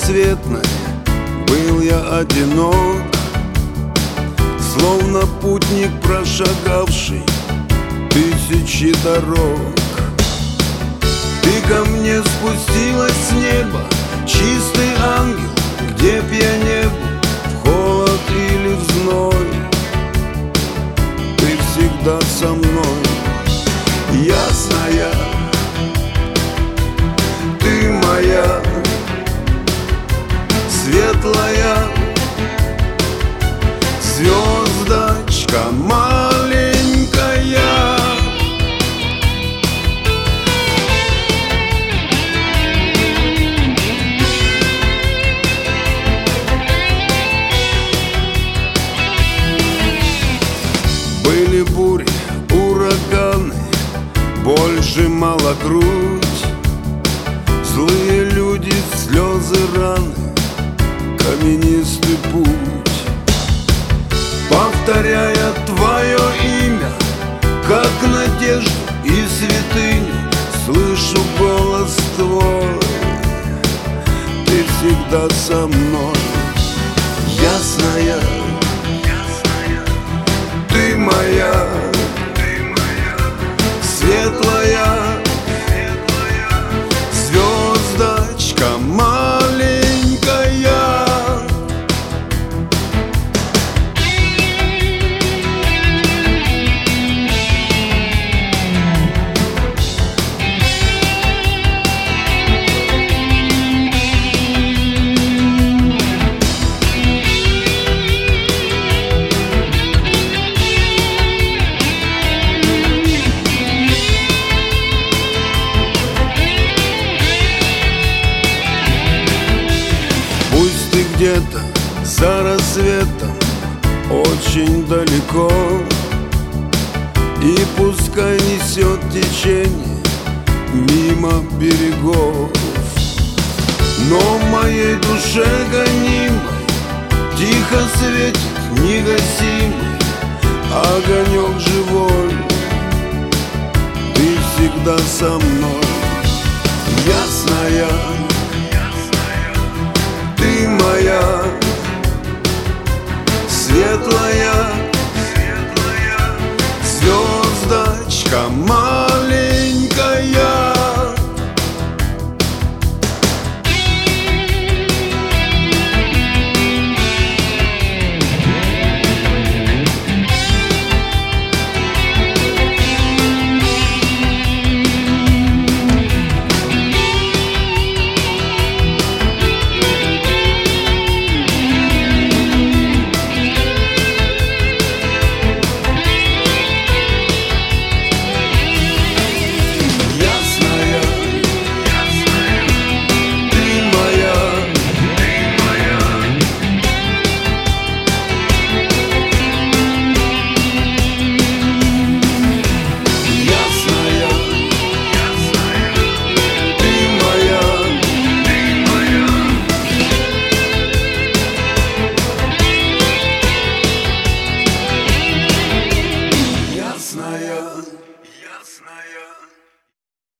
беспросветной был я одинок, словно путник, прошагавший тысячи дорог. Ты ко мне спустилась с неба, чистый ангел, где б я не был, в холод или в зной, ты всегда со мной. Ясная, ты моя, светлая звездочка маленькая. Были бури, ураганы, боль сжимала грудь, злые люди, слезы, раны, каменистый путь. Повторяя твое имя, как надежду и святыню, слышу голос твой, ты всегда со мной. Ясная, ты моя, светлая звездочка маленькая. Где-то за рассветом очень далеко, и пускай несет течение мимо берегов, но в моей душе гонимой тихо светит негасимый огонек живой, ты всегда со мной. Ясная, ты моя, светлая